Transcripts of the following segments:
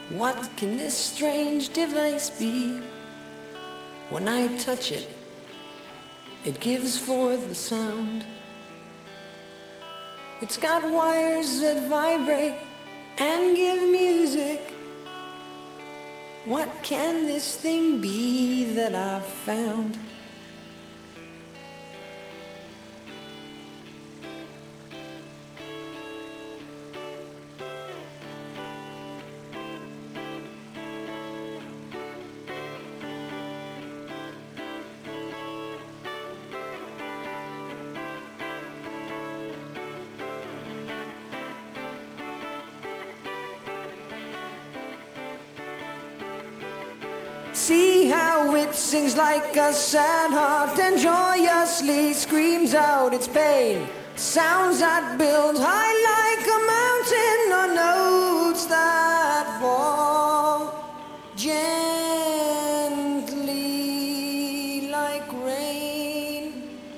What can this strange device be? When I touch it, it gives forth a sound. It's got wires that vibrate and give music. What can this thing be that I've found? See how it sings like a sad heart and joyously screams out its pain. Sounds that build high like a mountain, or notes that fall gently like rain.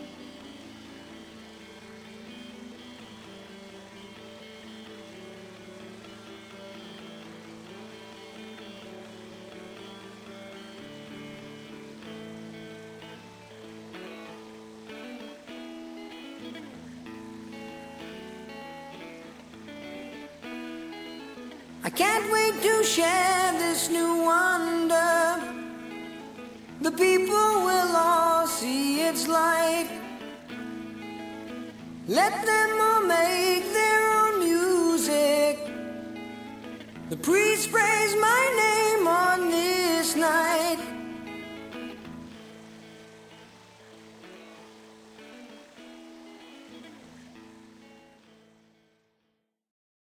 I can't wait to share this new wonder. The people will all see its light. Let them all make their own music. The priest prays my name.